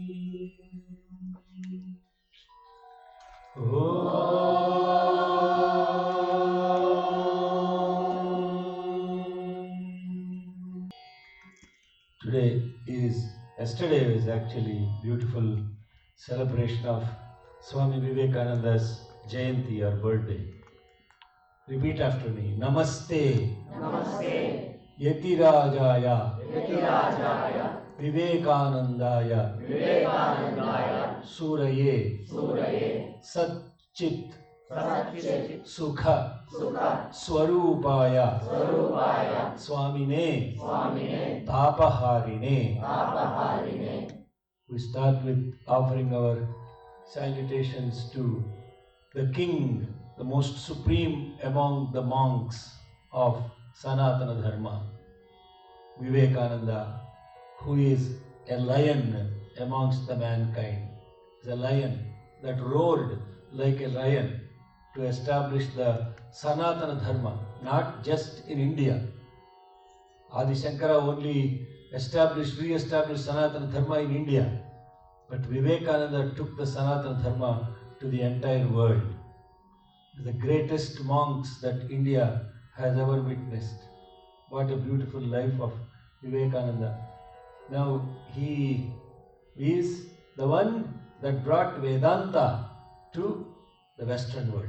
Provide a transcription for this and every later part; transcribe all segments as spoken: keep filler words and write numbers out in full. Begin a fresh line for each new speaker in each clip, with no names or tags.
Today is, yesterday was actually beautiful celebration of Swami Vivekananda's Jayanti or birthday. Repeat after me. Namaste.
Namaste.
Yatirajaya.
Yatirajaya.
Vivekanandaya.
Vivekanandaya.
Suraye.
Suraye.
Satchit.
Satchit.
Sukha.
Sukha.
Swarupaya.
Swarupaya.
Swamine.
Swamine.
Tapaharine.
Tapaharine.
We start with offering our salutations to the king, the most supreme among the monks of Sanatana Dharma, Vivekananda, who is a lion amongst the mankind. He's a lion that roared like a lion to establish the Sanatana Dharma, not just in India. Adi Shankara only established, re-established Sanatana Dharma in India, but Vivekananda took the Sanatana Dharma to the entire world. The greatest monks that India has ever witnessed. What a beautiful life of Vivekananda. Now he is the one that brought Vedanta to the Western world.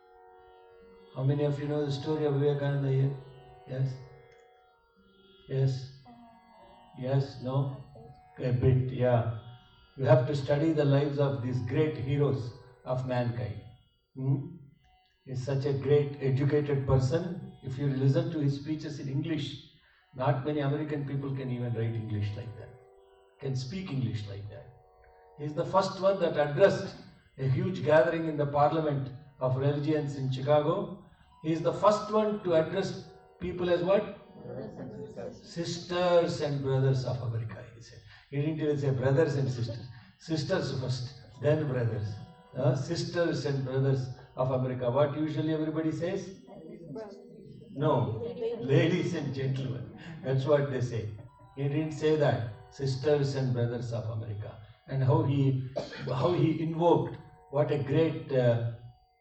How many of you know the story of Vivekananda here? Yes? Yes? Yes? No? A bit, yeah. You have to study the lives of these great heroes of mankind. Hmm? He's such a great educated person. If you listen to his speeches in English, not many American people can even write English like that, can speak English like that. He's the first one that addressed a huge gathering in the Parliament of Religions in Chicago. He's the first one to address people as what? Sisters and brothers of America, he said. He didn't even say brothers and sisters. Sisters first, then brothers. Uh, sisters and brothers of America. What usually everybody says? No, ladies and gentlemen. That's what they say. He didn't say that. Sisters and brothers of America. And how he, how he invoked what a great uh,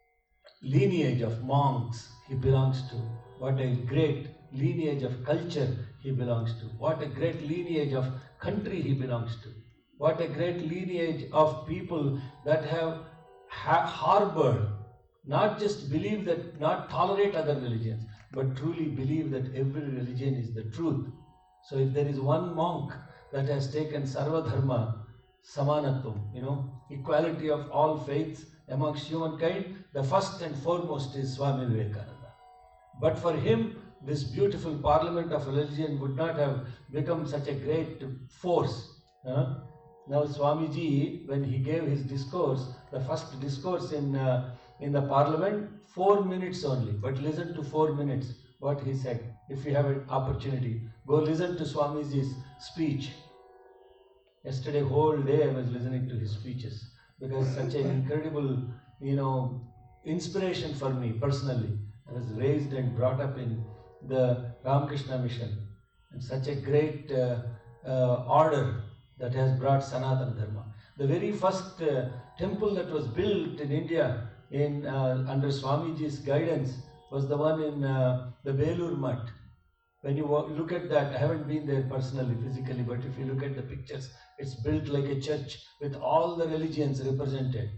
lineage of monks he belongs to. What a great lineage of culture he belongs to. What a great lineage of country he belongs to. What a great lineage of people that have ha- harbored, not just believe that, not tolerate other religions, but truly believe that every religion is the truth. So if there is one monk that has taken Sarvadharma, Samanatvam, you know, equality of all faiths amongst humankind, the first and foremost is Swami Vivekananda. But for him, this beautiful parliament of religion would not have become such a great force. Huh? Now Swamiji, when he gave his discourse, the first discourse in uh, in the parliament, four minutes only, but listen to four minutes what he said. If you have an opportunity, go listen to Swamiji's speech. Yesterday whole day I was listening to his speeches because such an incredible, you know, inspiration for me personally. I was raised and brought up in the Ramakrishna mission, and such a great uh, uh, order that has brought Sanatana Dharma. The very first uh, temple that was built in India in uh, under Swamiji's guidance was the one in uh, the Belur Mutt. When you look at that, I haven't been there personally, physically, but if you look at the pictures, it's built like a church with all the religions represented,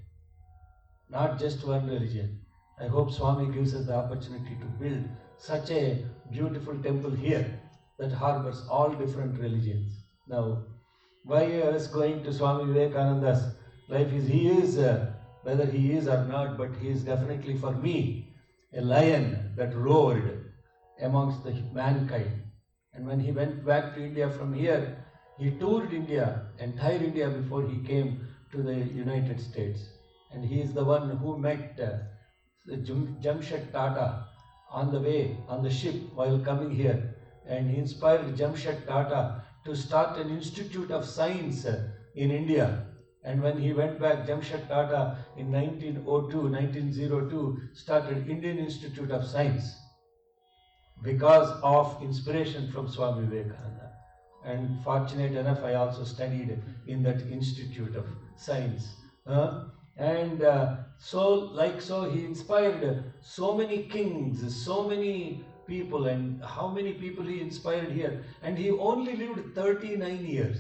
not just one religion. I hope Swami gives us the opportunity to build such a beautiful temple here that harbors all different religions. Now, why I was going to Swami Vivekananda's life is he is, uh, whether he is or not, but he is definitely for me a lion that roared amongst the mankind. And when he went back to India from here, he toured India, entire India, before he came to the United States. And he is the one who met uh, Jamshed Tata on the way, on the ship while coming here. And he inspired Jamshed Tata to start an institute of science uh, in India. And when he went back, Jamshed Tata in nineteen oh two, nineteen oh two started Indian Institute of Science, because of inspiration from Swami Vivekananda. and fortunate enough I also studied in that Institute of Science. Uh, and uh, so, like so, he inspired so many kings, so many people, and how many people he inspired here. And he only lived thirty-nine years.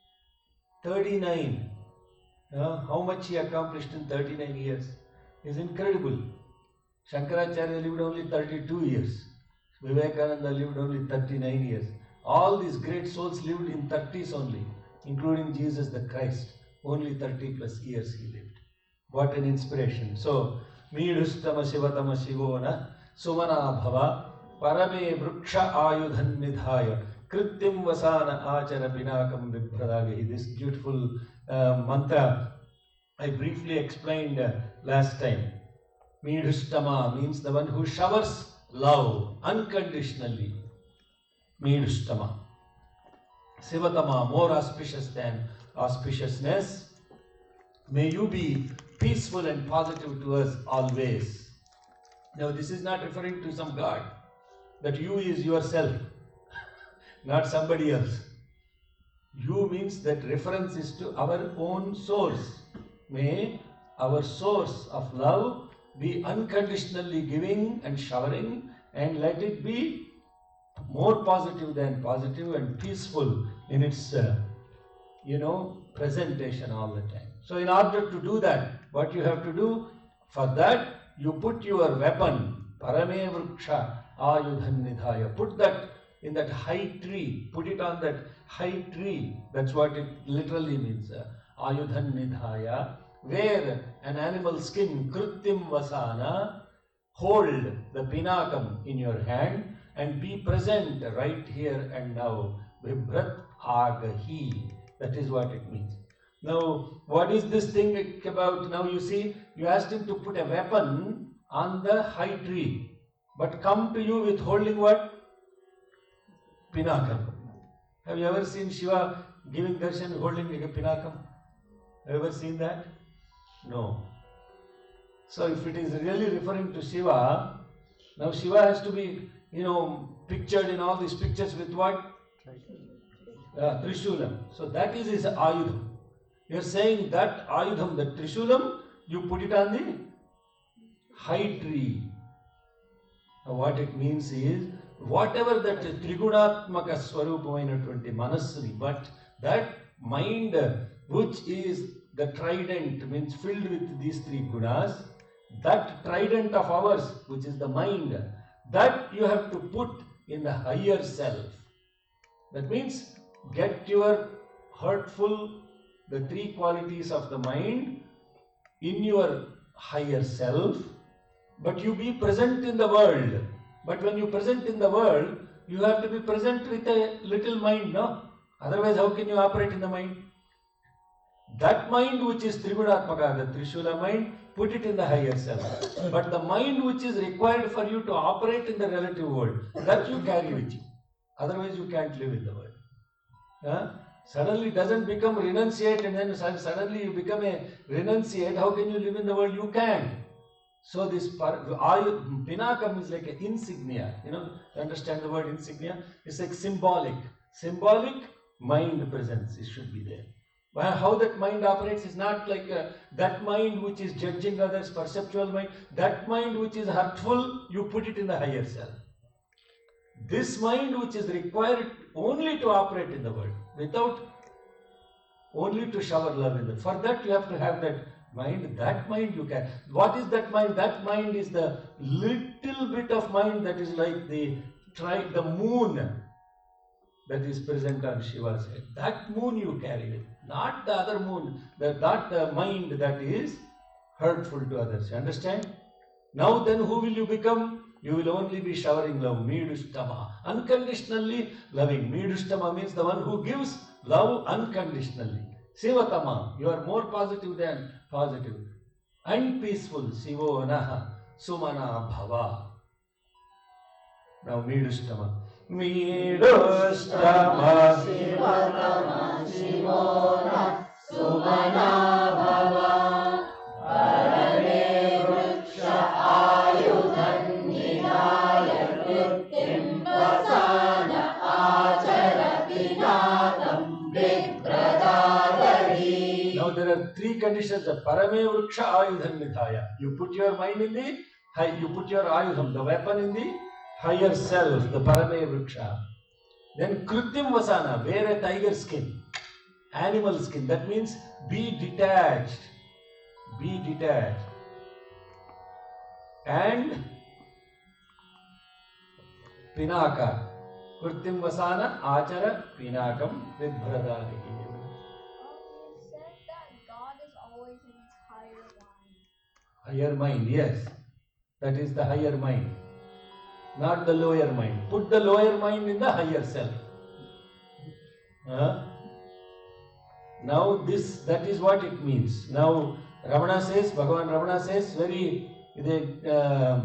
thirty-nine. Uh, how much he accomplished in thirty-nine years is incredible. Shankaracharya lived only thirty-two years. Vivekananda lived only thirty-nine years. All these great souls lived in thirties only, including Jesus the Christ. Only thirty plus years he lived. What an inspiration. So, Meedustama Shivatama Shivona Sumana Bhava Parame Vriksha Ayudhan Nidhaya Krityam Vasana Achara Pinakam Vipradagahi. This beautiful uh, mantra I briefly explained uh, last time. Meedustama means the one who showers love unconditionally. Meedustama. Sivatama, more auspicious than auspiciousness. May you be peaceful and positive to us always. Now, this is not referring to some God. That you is yourself, not somebody else. You means that reference is to our own source. May our source of love be unconditionally giving and showering, and let it be more positive than positive and peaceful in its, uh, you know, presentation all the time. So in order to do that, what you have to do, for that you put your weapon, Parame Vriksha Ayudhan Nidhaya. Put that in that high tree, put it on that high tree. That's what it literally means. Uh, Ayudhan Nidhaya. Wear an animal skin, Krityam Vasana. Hold the Pinakam in your hand and be present right here and now. Vibrat Agahi. That is what it means. Now, what is this thing about? Now you see, you asked him to put a weapon on the high tree, but come to you with holding what? Pinakam. Have you ever seen Shiva giving darshan holding a Pinakam? Have you ever seen that? No. So if it is really referring to Shiva, now Shiva has to be, you know, pictured in all these pictures with what? Uh, Trishulam. So that is his Ayudham. You are saying that Ayudham, the Trishulam, you put it on the high tree. Now what it means is, whatever that Trigunatmaka Swarupainatvanti Manasri, but that mind which is the trident, means filled with these three gunas, that trident of ours, which is the mind, that you have to put in the higher self. That means get your hurtful, the three qualities of the mind in your higher self, but you be present in the world. But when you present in the world, you have to be present with a little mind, no? Otherwise, how can you operate in the mind? That mind which is Trigunatmaka, the Trishula mind, put it in the higher self. But the mind which is required for you to operate in the relative world, that you carry with you. Otherwise, you can't live in the world. Huh? Suddenly it doesn't become renunciate, and then suddenly you become a renunciate. How can you live in the world? You can't. So this Pinakam is like an insignia. You know, understand the word insignia? It's like symbolic. Symbolic mind presence, it should be there. But how that mind operates is not like uh, that mind which is judging others, perceptual mind. That mind which is hurtful, you put it in the higher self. This mind which is required only to operate in the world, without only to shower love in the world. For that you have to have that mind. That mind you can. What is that mind? That mind is the little bit of mind that is like the try the moon that is present on Shiva's head. That moon you carry with, not the other moon, the, not the mind that is hurtful to others. You understand? Now then who will you become? You will only be showering love. Meedustama. Unconditionally loving. Meedustama means the one who gives love unconditionally. Sivatama. You are more positive than positive. And peaceful. Sivo naha. Sumana bhava. Now Meedustama. Meedustama.
Sivatama Shivona Sumana Bhava Parame Vriksha Ayudhan Nidhaya Krityam Vasana Achara Pinakam
Now there are three conditions. Parame Vriksha Ayudham Nidhaya. You put your mind in the high, you put your Ayudham, the weapon, in the higher self, the Parame Vriksha. Then Kritim Vasana, wear a tiger skin, animal skin. That means be detached. Be detached. And Pinaka. Kritim Vasana, Achara, Pinakam, Vidbhradani.
Oh, you said that God is always in his higher mind.
Higher mind, yes. That is the higher mind. Not the lower mind. Put the lower mind in the higher self. Huh? Now this, that is what it means. Now Ramana says, Bhagavan Ramana says, very, uh,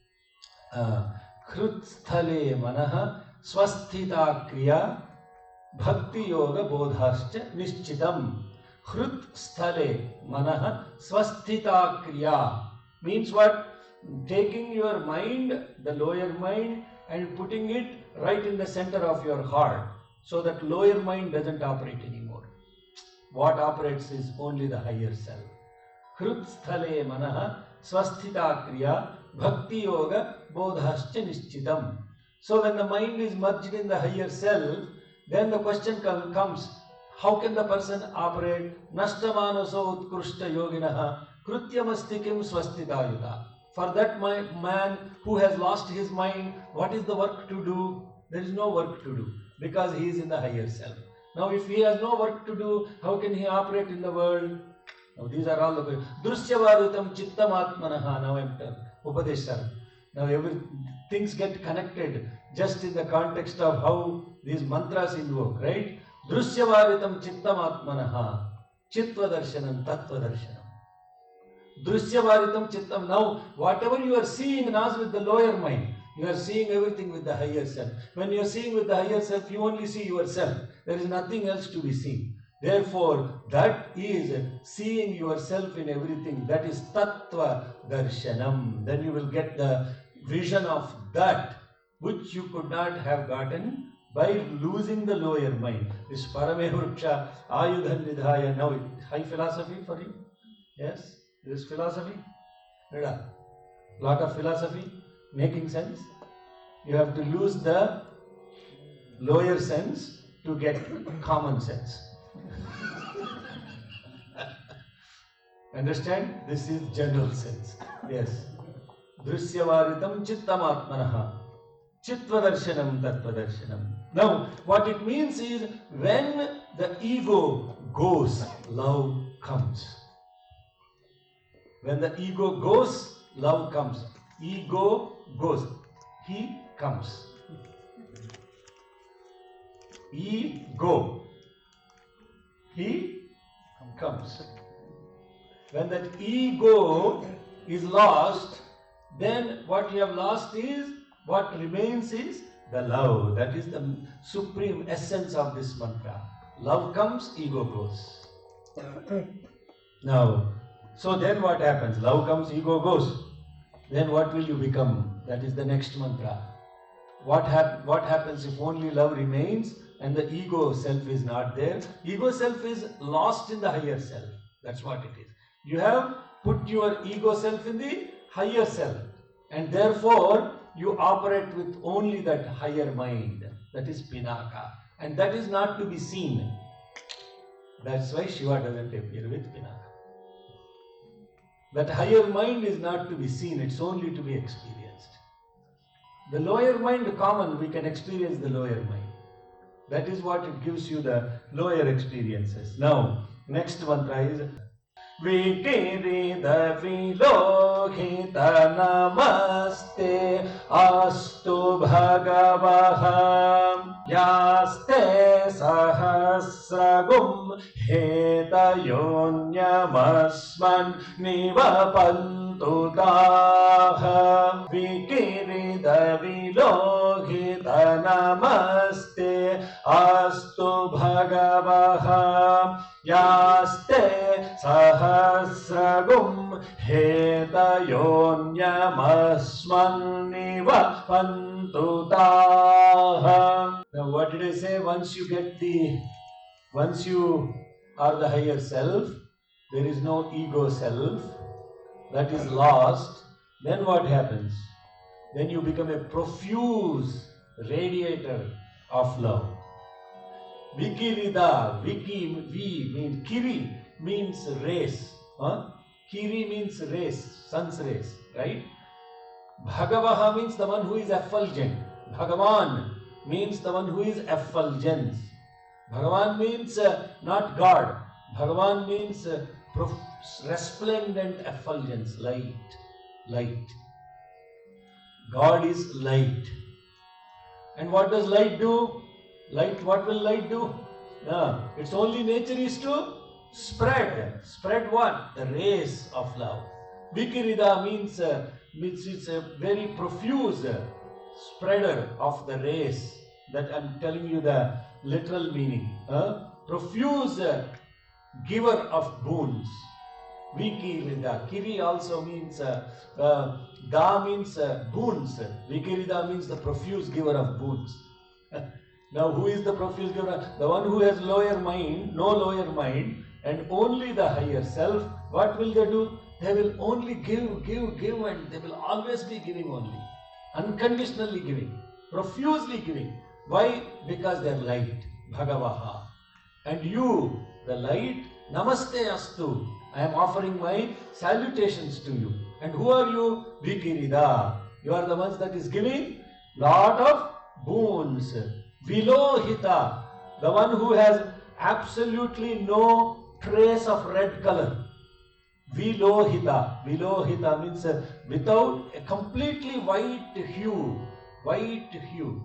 uh, Krut sthale manaha swasthita kriya bhakti yoga bodhascha nishchitam. Krut sthale manaha swasthita kriya means what? Taking your mind, the lower mind, and putting it right in the center of your heart, so that lower mind doesn't operate anymore. What operates is only the higher self. Krut sthale manaha swasthita kriya bhakti yoga bodhascha nishchitam. So when the mind is merged in the higher self, then the question com- comes, how can the person operate? Nashtamanaso utkrushta yoginaha krutyamasti kim swasthitayuta. For that man who has lost his mind, what is the work to do? There is no work to do, because he is in the higher self. Now if he has no work to do, how can he operate in the world? Now these are all the Drusyavadutam chittam atmanaha. Now I am telling Upadeshara. Now every things get connected just in the context of how these mantras invoke, right? Drusyavadutam chittam atmanaha chitva darshanam tattva darshanam. Drusyavaritam chittam. Now, whatever you are seeing now is with the lower mind. You are seeing everything with the higher self. When you are seeing with the higher self, you only see yourself. There is nothing else to be seen. Therefore, that is seeing yourself in everything. That is tattva darshanam. Then you will get the vision of that which you could not have gotten by losing the lower mind. This Parame Vriksha Ayudhan Nidhaya. Now, high philosophy for you? Yes? This philosophy? A lot of philosophy making sense. You have to lose the lower sense to get common sense. Understand? This is general sense. Yes. Drusyavaritam chittamatmanaha chitvadarshanam tattvaдаrshanam. Now, what it means is when the ego goes, love comes. When the ego goes, love comes. Ego goes. He comes. Ego. He comes. When that ego is lost, then what you have lost is, what remains is the love. That is the supreme essence of this mantra. Love comes, ego goes. Now, so then what happens? Love comes, ego goes. Then what will you become? That is the next mantra. What, hap- what happens if only love remains and the ego self is not there? Ego self is lost in the higher self. That's what it is. You have put your ego self in the higher self, and therefore you operate with only that higher mind. That is Pinaka. And that is not to be seen. That's why Shiva doesn't appear with Pinaka. That higher mind is not to be seen, it's only to be experienced. The lower mind, common, we can experience the lower mind. That is what it gives you, the lower experiences. Now, next mantra is Vikirida Vilohita Namaste Astu Bhagavaha Yaste Sahasragum Hetayonyamasman Nivapantu Taha Vikirida Vilohita Namaste Astu Bhagavaha Yaste Sahasragum Hetayonyamasmanniva Pantutaha. Now what did I say? Once you get the, once you or the higher self, there is no ego self, that is lost, then what happens? Then you become a profuse radiator of love. Vikirida, Viki, V means Kiri means race. Huh? Kiri means race, sun's rays, right? Bhagavaha means the one who is effulgent. Bhagavan means the one who is effulgence. Bhagavan means uh, not God. Bhagavan means uh, prof- resplendent effulgence, light, light. God is light. And what does light do? Light, what will light do? No, its only nature is to spread. Spread what? The rays of love. Vikirida means, uh, means it's a very profuse uh, spreader of the rays. That I'm telling you the literal meaning. Uh, profuse uh, giver of boons. Vikirida. Kiri also means, uh, uh, Da means uh, boons. Vikirida means the profuse giver of boons. Now, who is the profuse giver? The one who has lower mind, no lower mind, and only the higher self. What will they do? They will only give, give, give, and they will always be giving only. Unconditionally giving. Profusely giving. Why? Because they are light. Bhagavaha. And you, the light, Namaste Astu. I am offering my salutations to you. And who are you? Vikirida. You are the ones that is giving lot of boons. Vilohita. The one who has absolutely no trace of red color. Vilohita. Vilohita means uh, without a completely white hue. White hue.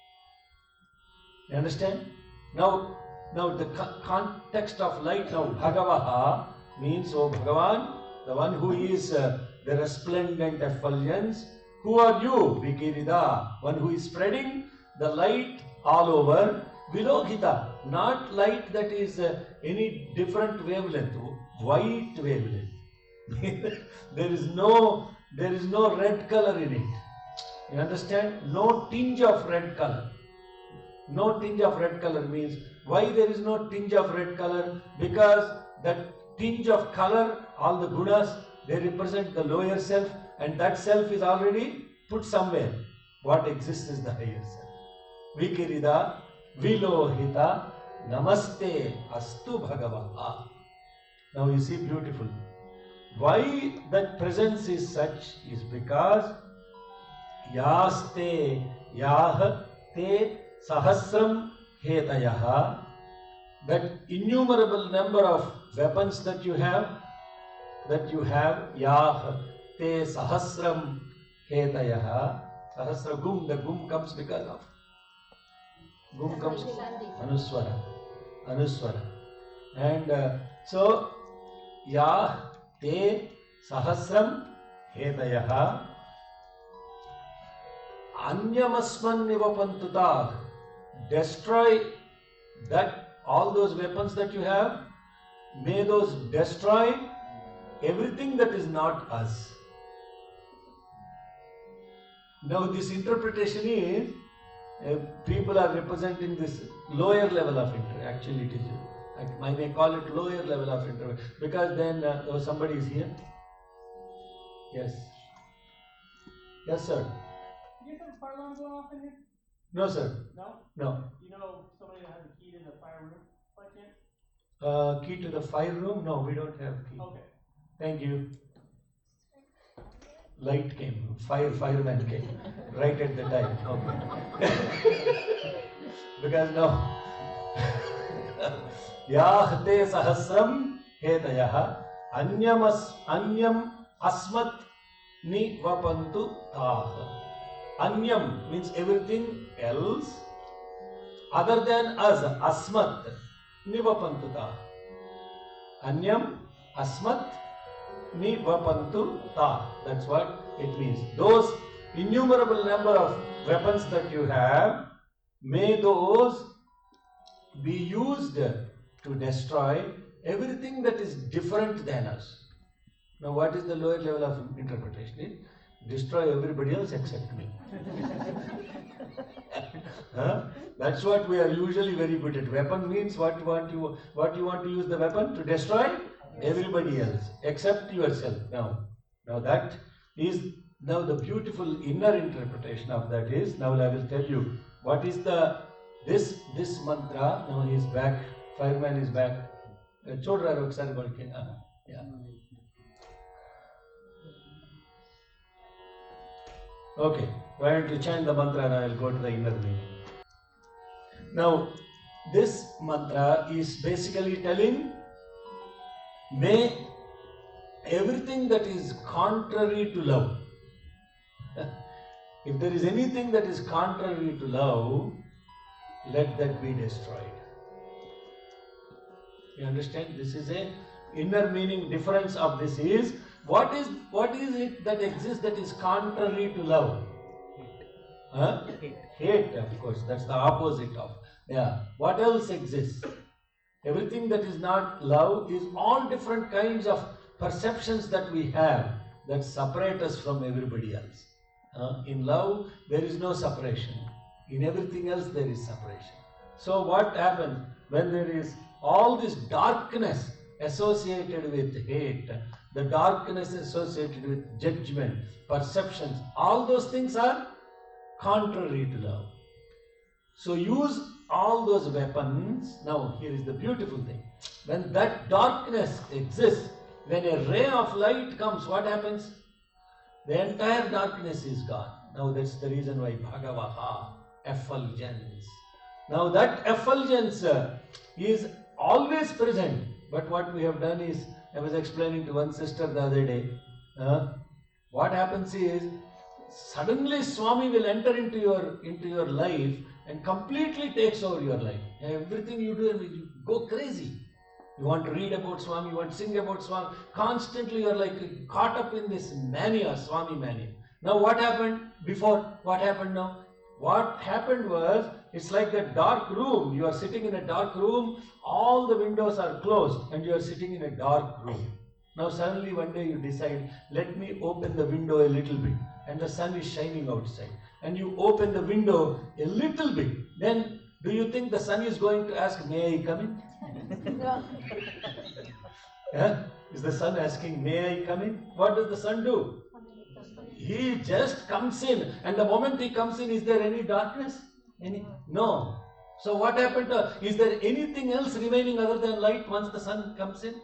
You understand? Now, now the co- context of light now, Bhagavaha means, oh Bhagavan, the one who is uh, the resplendent effulgence. Who are you? Vikirida, one who is spreading the light all over. Vilohita, not light that is uh, any different wavelength, white wavelength. there is no, there is no red color in it. You understand? No tinge of red color. No tinge of red color means, why there is no tinge of red color? Because that tinge of color, all the gunas, they represent the lower self, and that self is already put somewhere. What exists is the higher self. Vikirida, Vilohita, Namaste Astu Bhagavaha. Now you see, beautiful. Why that presence is such is because Yaste Yah Te Sahasram Hetayaha, that innumerable number of weapons that you have, that you have, Yah Te Sahasram Hetayaha, Sahasra Gum, the Gum comes because of, Gum comes, Anuswara, Anuswara. And uh, so, Yah Te Sahasram Hetayaha, Anyamasman Nivapantuta, destroy that, all those weapons that you have, may those destroy everything that is not us. Now this interpretation is, uh, people are representing this lower level of inter. Actually it is, I may call it lower level of inter, because then uh, oh, somebody is here. Yes. Yes, sir.
Do you have a fire alarm going off in here?
No, sir.
No?
No.
You know somebody that has a key to the fire room by chance?
Uh, key to the fire room? No, we don't have key.
Okay.
Thank you. Light came. Fire, fireman came. Right at the time. Okay. Because now, Yah Te Sahasram Hetayaha Anyamas Anyam Asmat Nivapantu Taha. Anyam means everything else other than us. Asmat Nivapantu Taha. Anyam Asmat Nivapantu Ta. That's what it means. Those innumerable number of weapons that you have, may those be used to destroy everything that is different than us. Now, what is the lower level of interpretation? Destroy everybody else except me. Huh? That's what we are usually very good at. Weapon means what you want you what you want to use the weapon to destroy everybody else except yourself. Now, now that is now the beautiful inner interpretation of that is, now I will tell you what is the this this mantra. Now he is back. Fireman is back. చూడరారు ఒకసారి వాళ్ళకి. Yeah. Okay, why don't you chant the mantra and I will go to the inner meaning. Now, this mantra is basically telling, may everything that is contrary to love, if there is anything that is contrary to love, let that be destroyed. You understand? This is a inner meaning difference of this is, what is what is it that exists that is contrary to love? Huh?
Hate.
Hate, of course, that's the opposite of. Yeah. What else exists? Everything that is not love is all different kinds of perceptions that we have that separate us from everybody else. Uh, in love, there is no separation. In everything else, there is separation. So what happens when there is all this darkness associated with hate, the darkness associated with judgment, perceptions, all those things are contrary to love. So use all those weapons. Now here is the beautiful thing. When that darkness exists, when a ray of light comes, what happens? The entire darkness is gone. Now that's the reason why Bhagavaha, effulgence. Now that effulgence uh, is always present. But what we have done is, I was explaining to one sister the other day, uh, what happens is, suddenly Swami will enter into your into your life and completely takes over your life. Everything you do, and you go crazy. You want to read about Swami, you want to sing about Swami. Constantly you are like caught up in this mania, Swami mania. Now what happened before? What happened now? What happened was, it's like a dark room. You are sitting in a dark room, all the windows are closed and you are sitting in a dark room. Now suddenly one day you decide, let me open the window a little bit, and the sun is shining outside. And you open the window a little bit. Then do you think the sun is going to ask, may I come in?
No.
Yeah? Is the sun asking, may I come in? What does the sun do? He just comes in, and the moment he comes in, is there any darkness? Any? No. So what happened to, is there anything else remaining other than light once the sun comes in?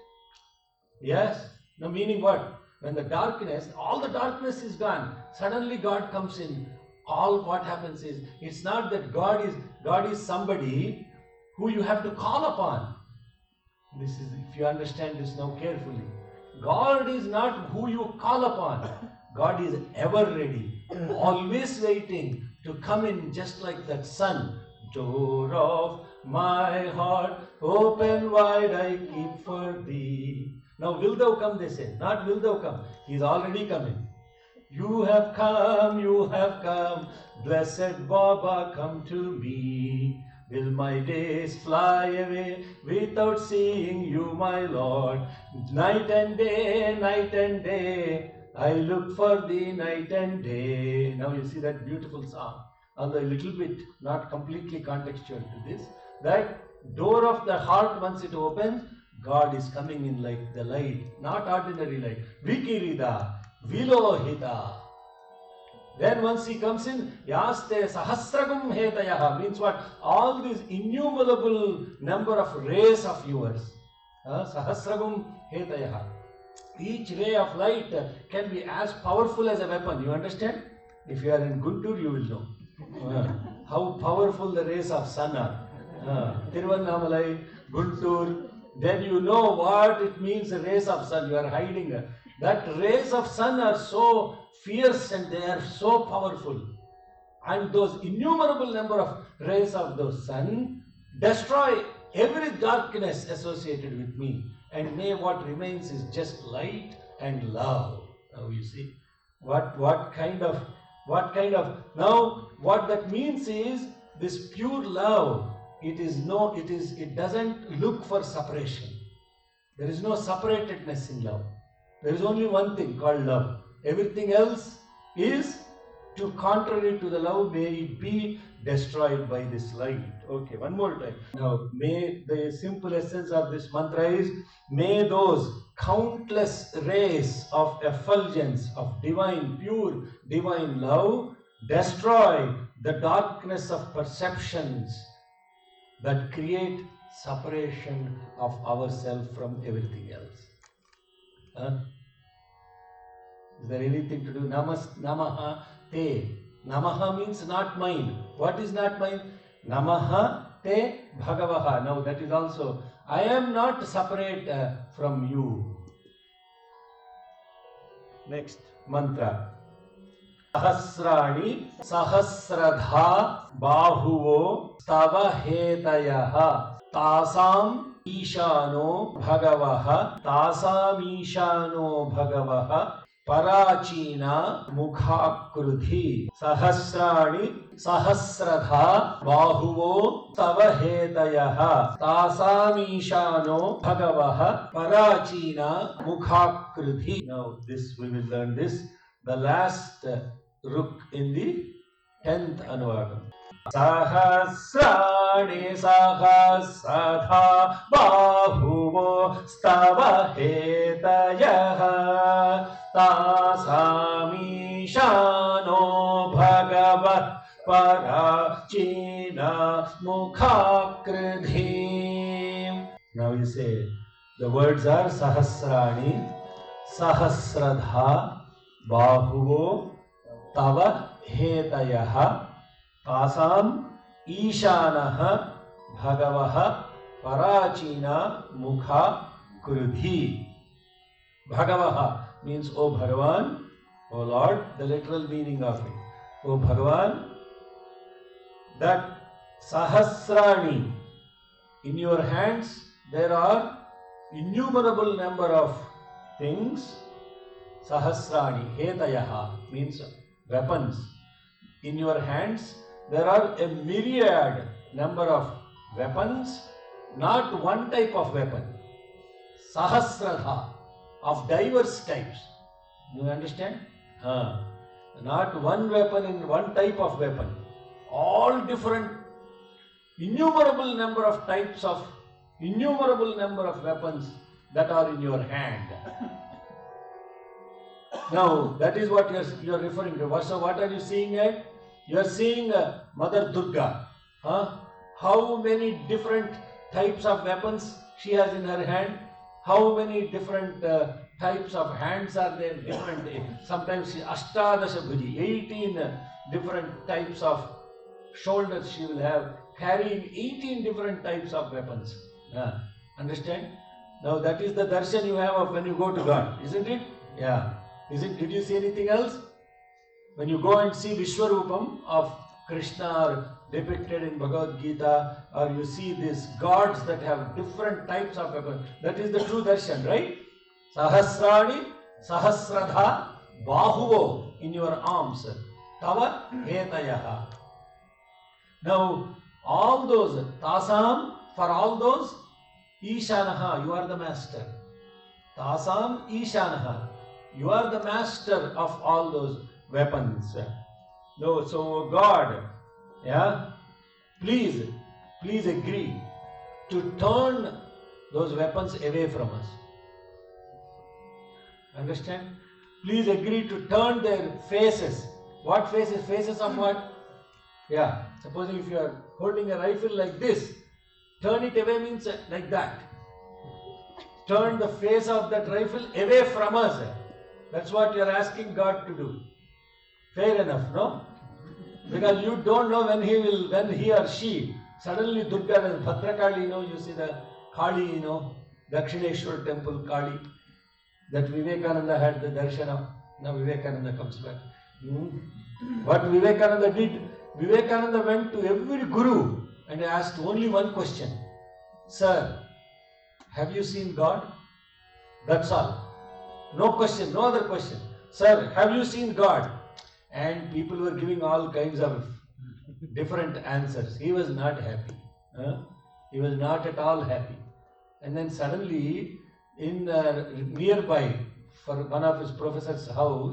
Yes. Now meaning what? When the darkness, all the darkness is gone, suddenly God comes in. All what happens is, it's not that God is, God is somebody who you have to call upon. This is, if you understand this now carefully, God is not who you call upon. God is ever ready, always waiting to come in, just like that sun. Door of my heart, open wide I keep for thee. Now will thou come, they say, not will thou come. He is already coming. You have come, you have come, blessed Baba, come to me. Will my days fly away without seeing you, my Lord? Night and day, night and day, I look for thee night and day. Now you see that beautiful song, although a little bit, not completely contextual to this. That door of the heart, once it opens, God is coming in like the light, not ordinary light. Vikirida, Vilohita. Then once he comes in, Yaste Sahasragam Hetayaha, means what? All these innumerable number of rays of yours. Uh, Sahasragam Hetayaha. Each ray of light can be as powerful as a weapon. You understand? If you are in Guntur, you will know uh, how powerful the rays of sun are. Uh, Tiruvannamalai, Guntur. Then you know what it means, the rays of sun. You are hiding. That rays of sun are so fierce and they are so powerful. And those innumerable number of rays of the sun destroy every darkness associated with me. And may what remains is just light and love. Now you see, what, what kind of, what kind of, now what that means is, this pure love, it is no, it is, it doesn't look for separation. There is no separatedness in love. There is only one thing called love. Everything else is to contrary to the love, may it be destroyed by this light. Okay, one more time. Now, may the simple essence of this mantra is, may those countless rays of effulgence of divine, pure divine love destroy the darkness of perceptions that create separation of ourselves from everything else. Huh? Is there anything to do? Namas, namaha te. Namaha means not mine. What is not mine? Namaha te bhagavaha. Now that is also, I am not separate uh, from you. Next mantra. Sahasrani sahasradha bahuvo stava hetayaha tasam ishano bhagavaha tasam ishano bhagavaha parachina mukhakrudhi sahasrani sahasradha bahuvo stava hetayaha tasam ishano bhagavaha parachina mukhakrudhi. Now this we will learn this. The last uh, ruk in the tenth anuvagam. Sahasrani sahasradha bahuvo stava hetayaha tasamishano bhagavat parachina mukhakridhi. Now you say the words are Sahasrani Sahasradha Bahuvo Tava Hetayaha Tasam Ishanaha Bhagavaha Parachina Mukha Krudhi. Bhagavaha means O Bhagavan, O Lord, the literal meaning of it. O Bhagavan, that Sahasrani, in your hands there are innumerable number of things. Sahasrani, Hetayaha means weapons. In your hands there are a myriad number of weapons, not one type of weapon. Sahasradha, of diverse types. You understand? Uh, not one weapon in one type of weapon. All different, innumerable number of types of, innumerable number of weapons that are in your hand. Now, that is what you are, you are referring to. So, what are you seeing at? You are seeing uh, Mother Durga. Huh? How many different types of weapons she has in her hand? How many different uh, types of hands are there? Different. Sometimes she Ashtadasha Bhuji, eighteen uh, different types of shoulders she will have, carrying eighteen different types of weapons. Yeah. Understand? Now, that is the darshan you have of when you go to God, isn't it? Yeah. Is it? Did you see anything else? When you go and see Vishwarupam of Krishna or depicted in Bhagavad Gita, or you see these gods that have different types of weapons, that is the true darshan, right? Sahasrani, Sahasradha, Bahuvo, in your arms, Tava Hetayaha. Now, all those, Tasam, for all those, Ishanaha, you are the master. Tasam Ishanaha, you are the master of all those weapons. No, so God, yeah, please, please agree to turn those weapons away from us. Understand? Please agree to turn their faces. What faces? Faces of what? Yeah, supposing if you are holding a rifle like this, turn it away means like that. Turn the face of that rifle away from us. That's what you are asking God to do. Fair enough, no? Because you don't know when he will, when he or she, suddenly Durga and Bhadrakali, you know, you see the Kali, you know, Dakshineshwar temple Kali, that Vivekananda had the darshan. Now Vivekananda comes back. Hmm? What Vivekananda did, Vivekananda went to every guru and asked only one question. Sir, have you seen God? That's all. No question, no other question. Sir, have you seen God? And people were giving all kinds of different answers. He was not happy. Huh? He was not at all happy. And then suddenly, in uh, nearby, for one of his professor's house,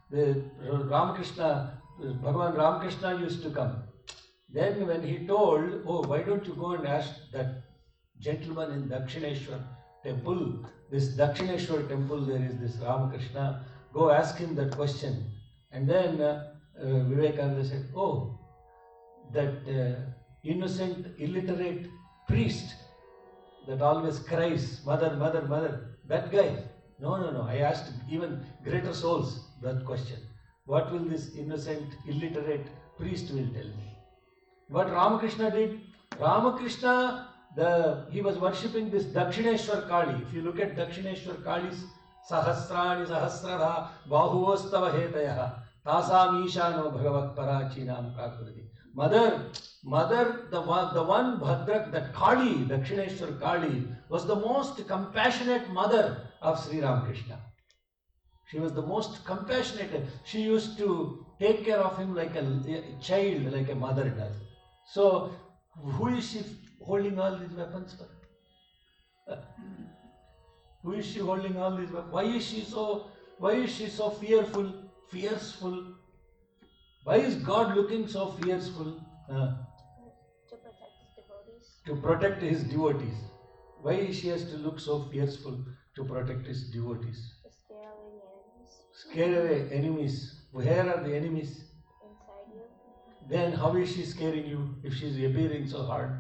the Ramakrishna, Bhagavan Ramakrishna used to come. Then when he told, oh, why don't you go and ask that gentleman in Dakshineshwar temple, this Dakshineshwar temple, there is this Ramakrishna, go ask him that question. And then uh, uh, Vivekananda said, oh, that uh, innocent, illiterate priest that always cries, mother, mother, mother, that guy. No, no, no, I asked even greater souls that question. What will this innocent, illiterate priest will tell me? What Ramakrishna did, Ramakrishna, the he was worshipping this Dakshineshwar Kali. If you look at Dakshineshwar Kali's Sahasrani Sahasradha Bahuvostava Hetaya Tasam Ishano Bhagavat Parachinam Kakurdi. Mother, mother, the one, the one Bhadrak, that Kali, Dakshineshwar Kali, was the most compassionate mother of Sri Ramakrishna. She was the most compassionate. She used to take care of him like a, a child, like a mother does. So, who is she holding all these weapons for? Who is she holding all these weapons? Why is she so? Why is she so fearful, fearful? Why is God looking so fearful? Uh,
To protect his devotees.
to protect his devotees. Why she has to look so fearful to protect his devotees?
To scare away the enemies
Scare away enemies. Where are the enemies?
inside you.
Then how is she scaring you if she is appearing so hard?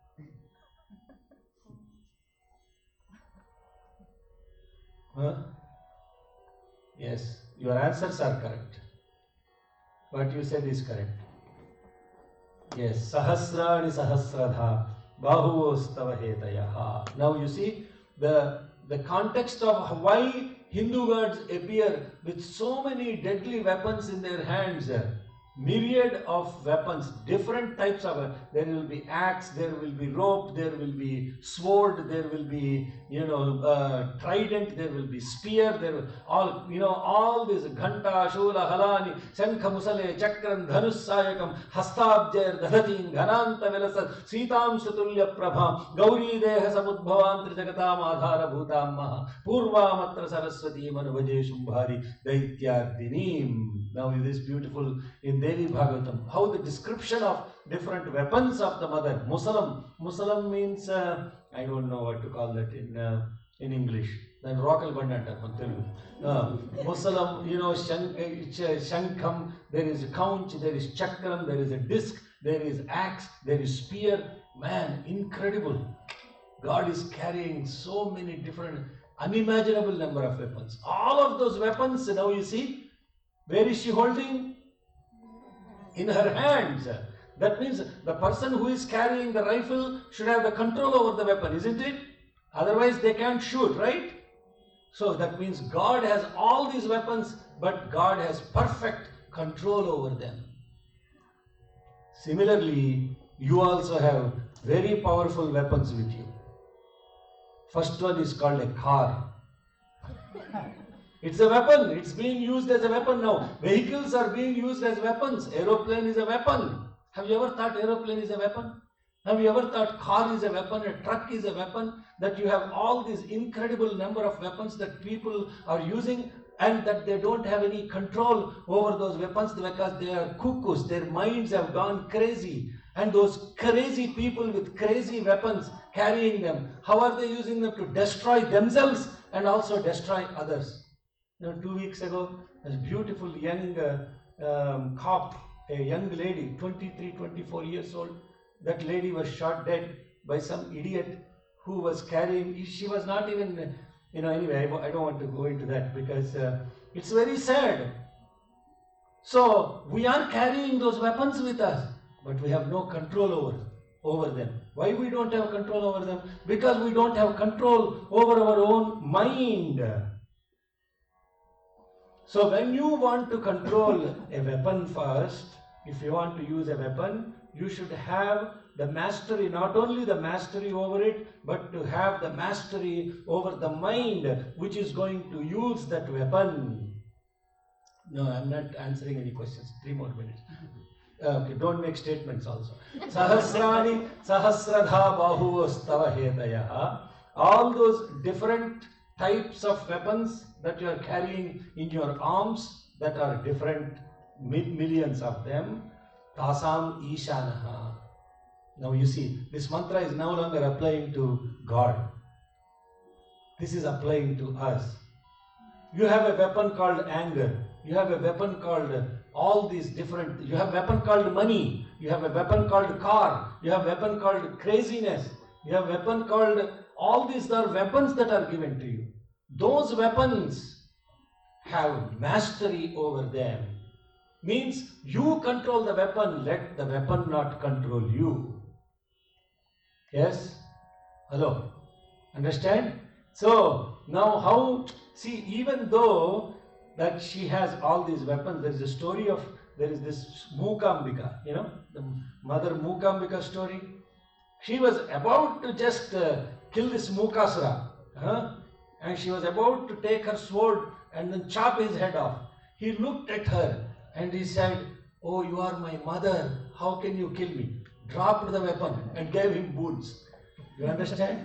Huh? Yes, your answers are correct. What you said is correct. Yes, Sahasrani Sahasradha Bahuvostava Hetayaha. Now you see the the context of why Hindu gods appear with so many deadly weapons in their hands. Myriad of weapons, different types of, there will be axe, there will be rope, there will be sword, there will be, you know, uh, trident, there will be spear, there will, all, you know, all these ghanta, shula, halani, shankha, musale, chakran, dhanus sayakam, hastabjair, dhadatin, ghananta velasat, sitam satulya prabham, gauri deha samudbhavam, trijagatam adhara bhutam maha, purvamatra saraswati manubhaje shumbhari, daityardinim. Now it is beautiful in Devi Bhagavatam, how the description of different weapons of the mother. Musalam. Musalam means, uh, I don't know what to call that in uh, in English. Then Rockal Bandanta. Uh, Musalam, you know, shank, Shankham, there is a conch, there is chakram, there is a disc, there is axe, there is spear. Man, incredible. God is carrying so many different, unimaginable number of weapons. All of those weapons, now you see, where is she holding? In her hands. That means the person who is carrying the rifle should have the control over the weapon, isn't it? Otherwise they can't shoot, right? So that means God has all these weapons, but God has perfect control over them. Similarly, you also have very powerful weapons with you. First one is called a car. It's a weapon. It's being used as a weapon now. Vehicles are being used as weapons. Aeroplane is a weapon. Have you ever thought aeroplane is a weapon? Have you ever thought car is a weapon, a truck is a weapon? That you have all these incredible number of weapons that people are using, and that they don't have any control over those weapons because they are cuckoos. Their minds have gone crazy. And those crazy people with crazy weapons carrying them, how are they using them to destroy themselves and also destroy others? You know, two weeks ago, a beautiful young uh, um, cop, a young lady, twenty-three, twenty-four years old, that lady was shot dead by some idiot who was carrying, she was not even, you know, anyway, I don't want to go into that because uh, it's very sad. So, we are carrying those weapons with us, but we have no control over, over them. Why we don't have control over them? Because we don't have control over our own mind. So when you want to control a weapon first, if you want to use a weapon, you should have the mastery, not only the mastery over it, but to have the mastery over the mind which is going to use that weapon. No, I'm not answering any questions. Three more minutes. Okay, don't make statements also. Sahasrani Sahasradha Bahuvostava Hetayaha. All those different types of weapons that you are carrying in your arms that are different, mi- millions of them. Tasam Ishanaha. Now you see, this mantra is no longer applying to God. This is applying to us. You have a weapon called anger. You have a weapon called all these different, you have a weapon called money. You have a weapon called car. You have a weapon called craziness. You have a weapon called, all these are weapons that are given to you. Those weapons have mastery over them. Means you control the weapon, let the weapon not control you. Yes? Hello? Understand? So, now how, see, even though that she has all these weapons, there is a story of, there is this Mookambika, you know, the mother Mookambika story. She was about to just uh, kill this Mookasura, huh? And she was about to take her sword and then chop his head off. He looked at her and he said, "Oh, you are my mother, how can you kill me?" Dropped the weapon and gave him boons. You understand?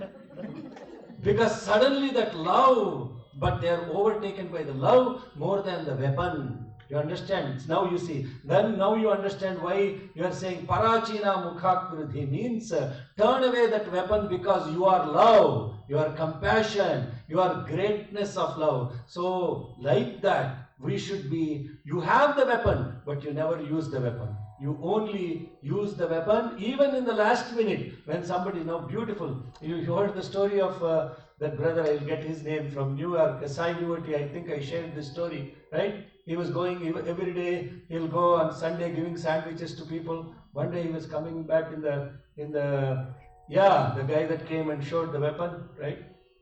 Because suddenly that love, but they are overtaken by the love more than the weapon. You understand? Now you see, then now you understand why you are saying Parachina Mukhakriti means uh, turn away that weapon because you are love, you are compassion, you are greatness of love. So like that, we should be, you have the weapon, but you never use the weapon. You only use the weapon even in the last minute when somebody, you know, beautiful. You, you heard the story of uh, that brother, I'll get his name, from New York, a Sai devotee. I think I shared this story, right? He was going every day, he'll go on Sunday giving sandwiches to people. One day he was coming back in the, in the, yeah, the guy that came and showed the weapon, right?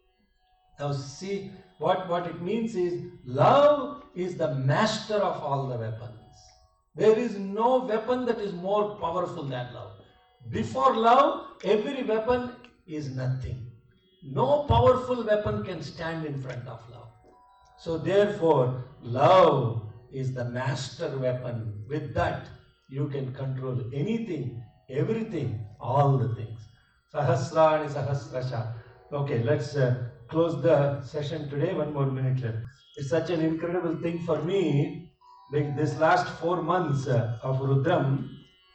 Now see, what, what it means is, love is the master of all the weapons. There is no weapon that is more powerful than love. Before love, every weapon is nothing. No powerful weapon can stand in front of love. So therefore, love is the master weapon. With that, you can control anything, everything, all the things. Sahasrani Sahasrasha. Okay, let's uh, close the session today. One more minute left. It's such an incredible thing for me. Like this last four months uh, of Rudram,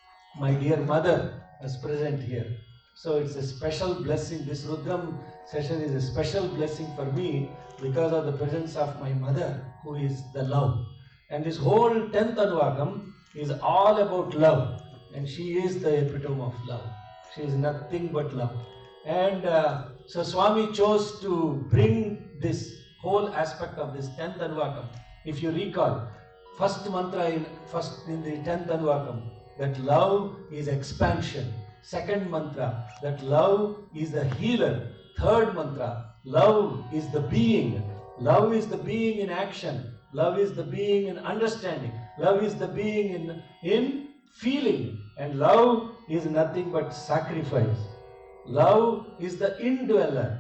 my dear mother was present here. So it's a special blessing. This Rudram session is a special blessing for me because of the presence of my mother, who is the love. And this whole tenth Anuvakam is all about love. And she is the epitome of love. She is nothing but love. And uh, so Swami chose to bring this whole aspect of this tenth Anuvakam. If you recall, first mantra in first in the tenth Anuvakam, that love is expansion. Second mantra, that love is the healer. Third mantra, love is the being. Love is the being in action. Love is the being in understanding. Love is the being in, in feeling. And love is nothing but sacrifice. Love is the indweller.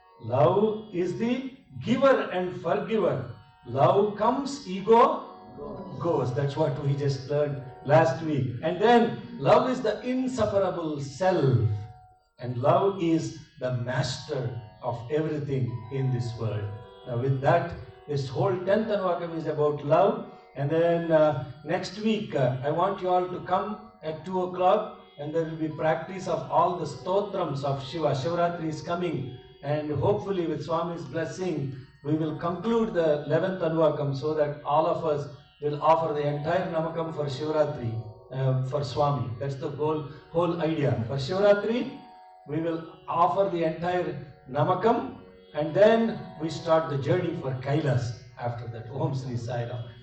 Love is the giver and forgiver. Love comes, ego goes. That's what we just learned last week. And then love is the inseparable self. And love is the master of everything in this world. Now with that, this whole tenth Anuvakam is about love. And then uh, next week, uh, I want you all to come at two o'clock, and there will be practice of all the stotrams of Shiva. Shivratri is coming, and hopefully with Swami's blessing, we will conclude the eleventh Anuvakam so that all of us will offer the entire Namakam for Shivratri, uh, for Swami. That's the whole, whole idea. For Shivratri, we will offer the entire Namakam, and then we start the journey for Kailas after that. Om Sri Sai Ram.